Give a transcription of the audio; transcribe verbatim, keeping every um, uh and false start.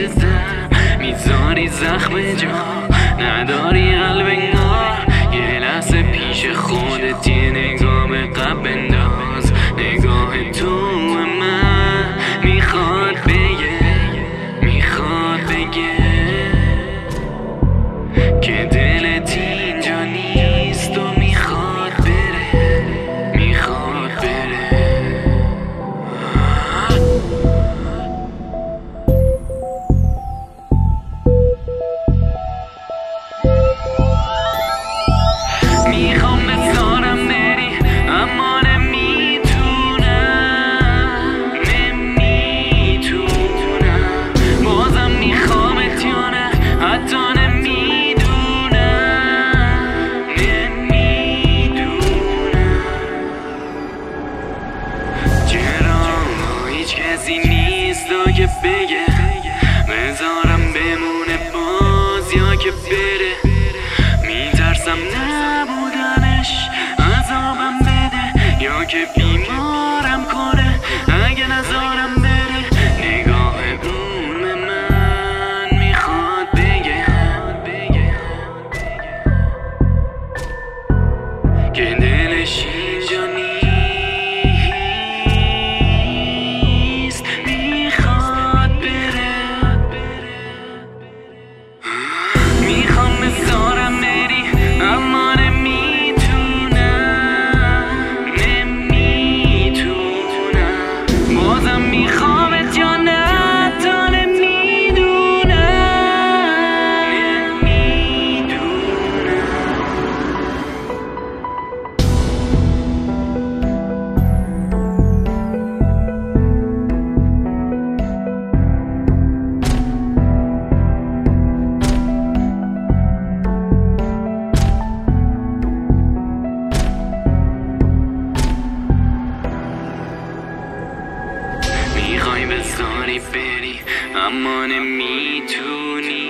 ذاتتم میذاری زخم جا نداری قلب انگار یه لحظه پیش خودت یه نگاه به قبل بنداز نگاه تو من میخواد بگه میخواد بگه که دلت اینجا نیست و میخواد بره میخواد بره میخوام بذارم بری اما نمیتونم نمیتونم بازم میخوامت یا نه حتی کسی نیست و که بگه بذارم بمونه باز یا که بره میترسم نبودنش عذابم بده یا که بیمارم کنه اگه نذارم بره نگاه اون به من میخواد بگه که دلش اینجا نیست میخوامت یا نه تا نمیدونم میخوای بذاری بری اما نمیتونی